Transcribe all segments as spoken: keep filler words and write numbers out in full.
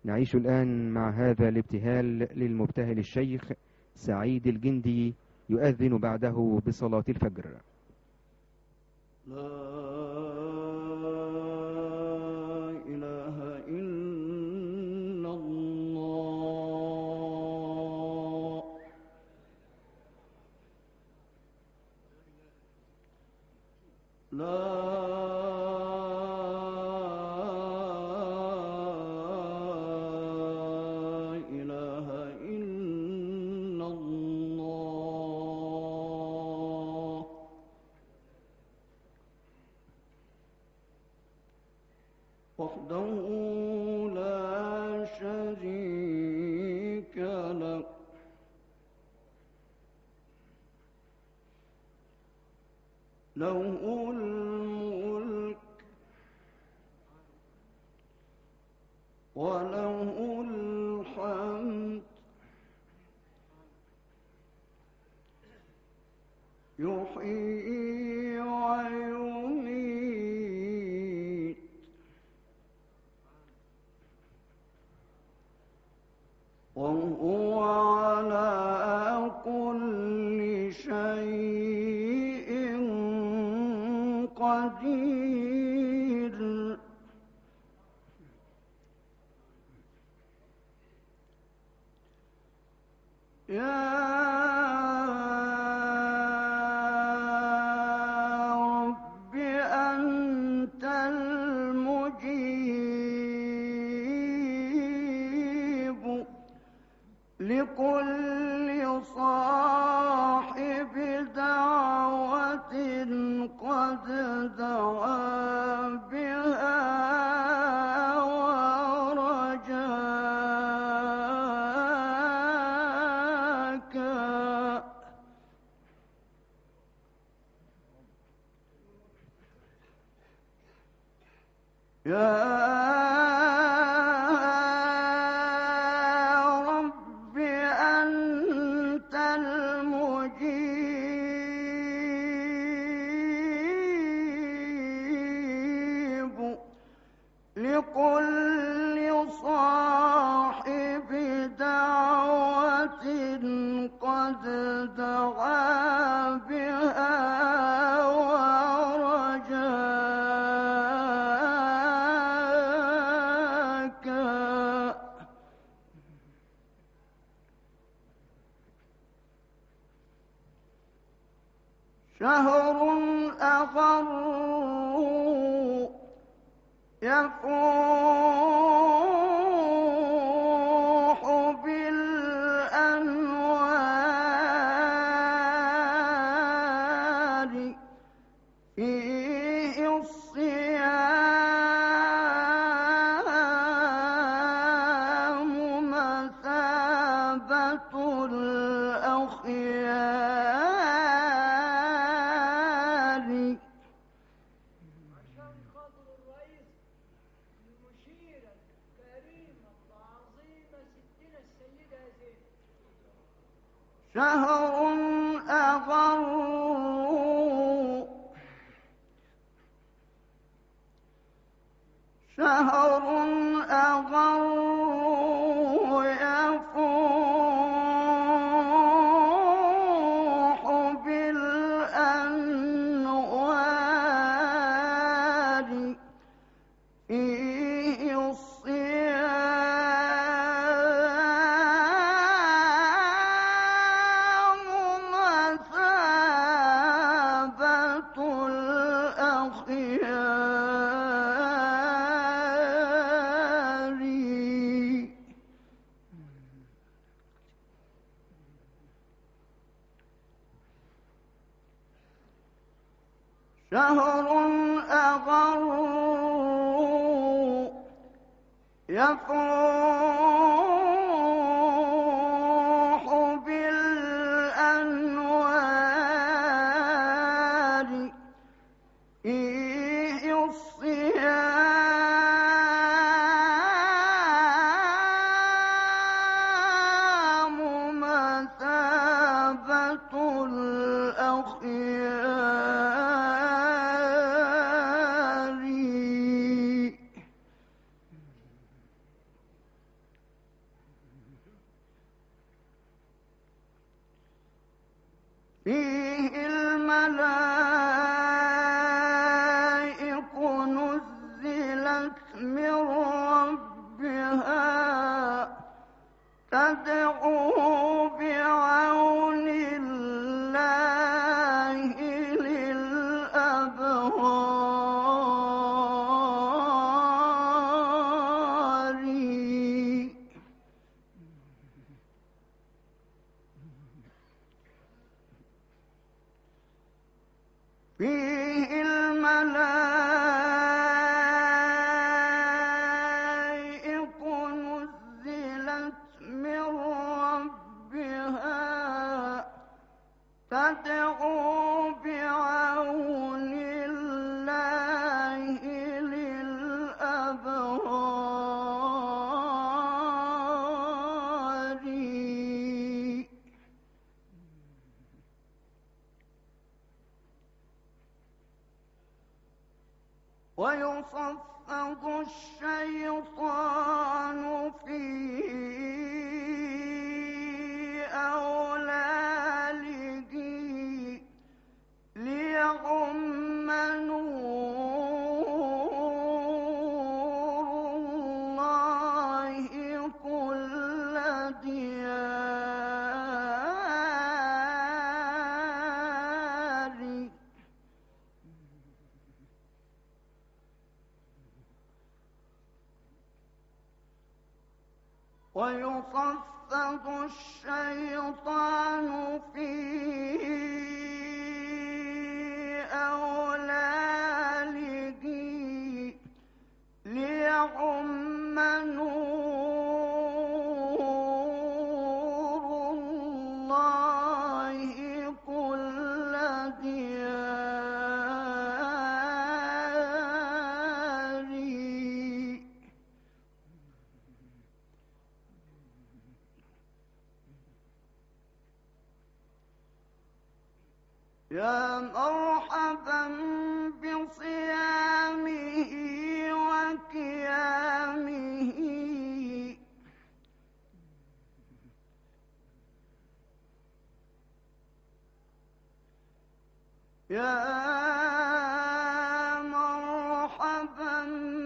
نعيش الآن مع هذا الابتهال للمبتهل الشيخ سعيد الجندي يؤذن بعده بصلاة الفجر. لا إله إلا الله. لا وحده لا شريك له له الملك وله الحمد يحيي ويميت وهو على كل شيء قدير. يا رب أنت المجيب لكل صاحب دعوة قد دعا بها ورجاك. يا لكل صاحب دعوة قد دعا بها ورجاك. شهر أغر يفوح بالأنوار فيه الصيام مثابة الأخيار. عشان خاطر الرئيس المشيرة الكريمة العظيمة ستنا السيدة زينب. شهر أغر شهر أغر يفوح بالأنوار فيه الصيام مثابة الأخيار. شهر أغر يفوح بالأنوار فيه الصيام مثابة الأخيار. فيه الملائك نزلت من ربها تدعو بعون الله للأبرار. فيه الملائك نزلت من ربها تدعو بعون الله للأبرار. ويصفد الشيطان في أولاده ليغم نور الله كل ديار. ويصفد الشيطان في أولاده ليغم نور الله كل ديار. يا مرحبا بصيامه وقيامه يا مرحبا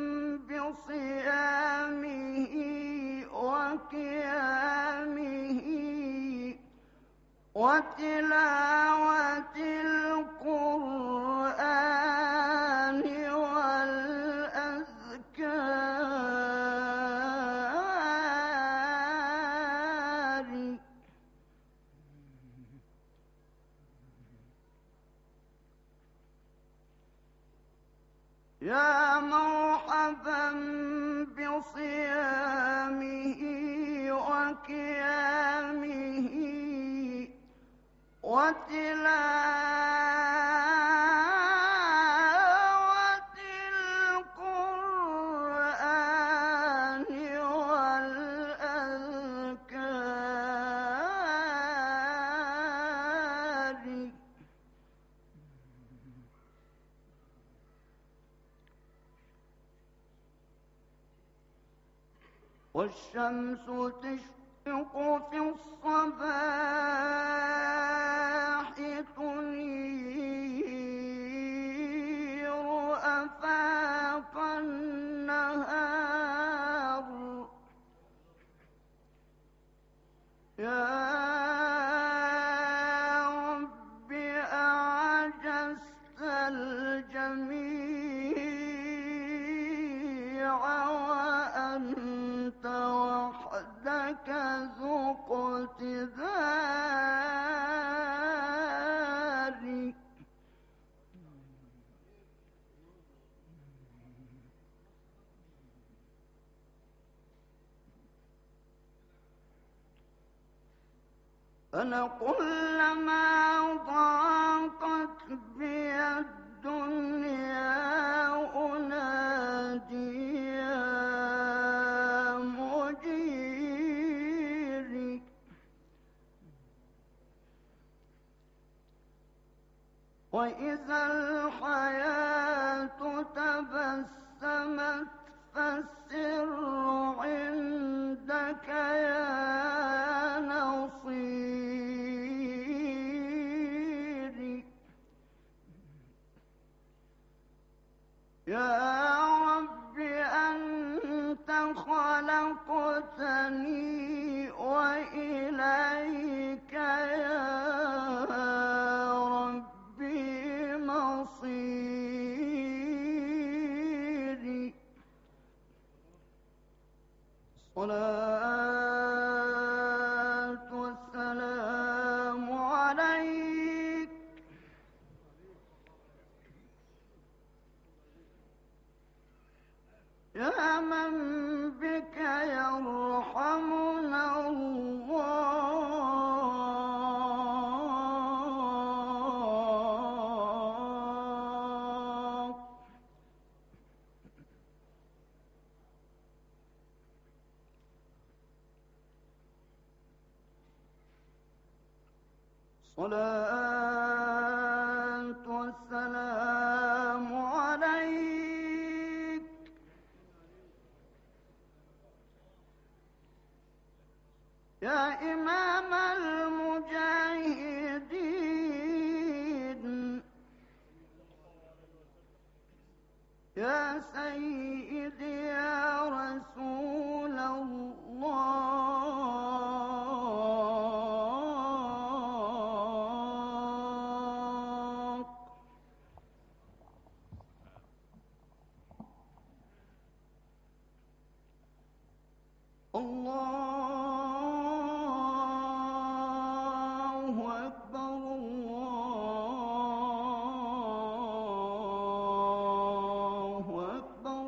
بصيامه وقيامه وتلاوة القرآن والأذكار. يا مرحبا بصيامه وقيامه وتلاوة القرآن والأذكار. والشمس تشرق في الصباح تنير آفاق النهار. يا رب أعجزت الجميع وأنت وحدك ذو اقتدار. أنا كلما ضاقت بي الدنيا أنادي يا مجيري. وإذا الحياة تبسمت فالسر عندك يا نصيري. خلقتني وإليك يا ربي مصيري. الصلاة والسلام عليك يا من بك يرحمنا الله. الصلاة والسلام عليك يا إمام المجاهدين يا سيدي يا رسول الله. الله أكبر الله أكبر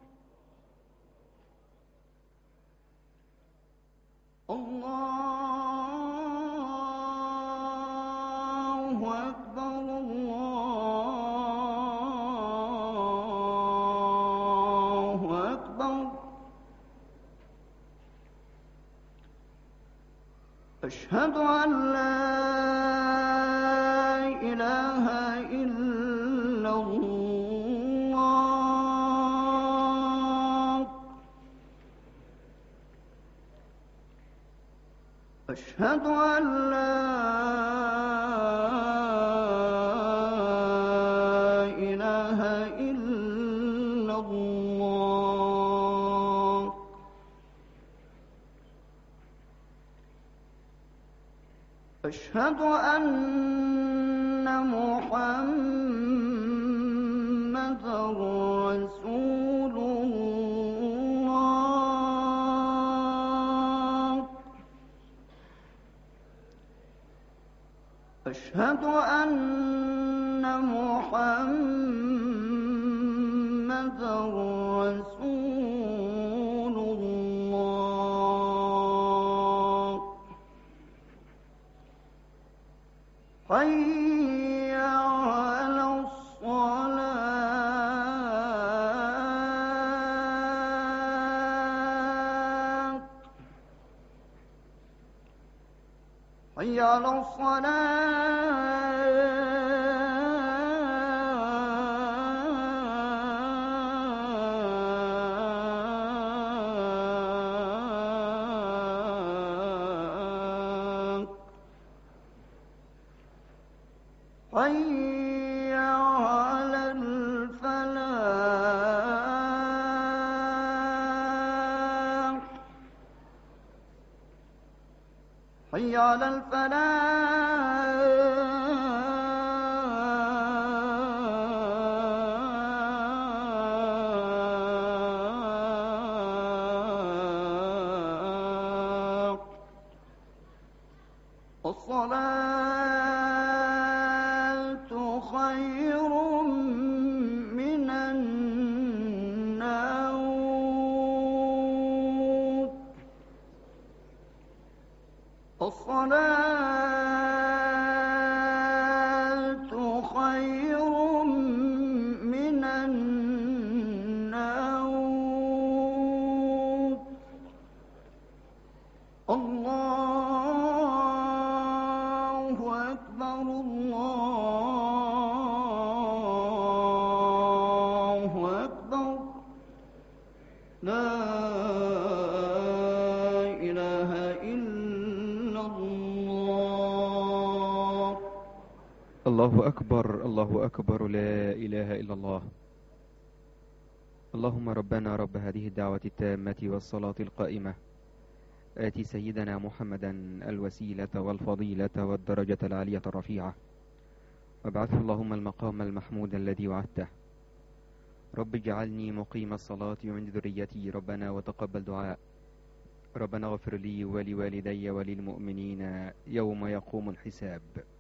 الله أكبر الله أكبر. أشهد أن لا إله إلا الله. أشهد أن لا إله إلا الله. أشهد أن محمدًا رسول الله. أشهد أن محمدًا رسول الله. حي على الصلاة حي على الصلاة. حي على الفلاح حي على الفلاح. الصلاة خير من النوم. الصلاة خير من النوم. الله أكبر الله أكبر. لا إله إلا الله. الله أكبر الله أكبر لا إله إلا الله. اللهم ربنا رب هذه الدعوة التامة والصلاة القائمة، آتي سيدنا محمدا الوسيلة والفضيلة والدرجة العالية الرفيعة، وابعثه اللهم المقام المحمود الذي وعدته. رب اجعلني مقيم الصلاة ومن ذريتي ربنا وتقبل دعاء. ربنا اغفر لي ولوالدي وللمؤمنين يوم يقوم الحساب.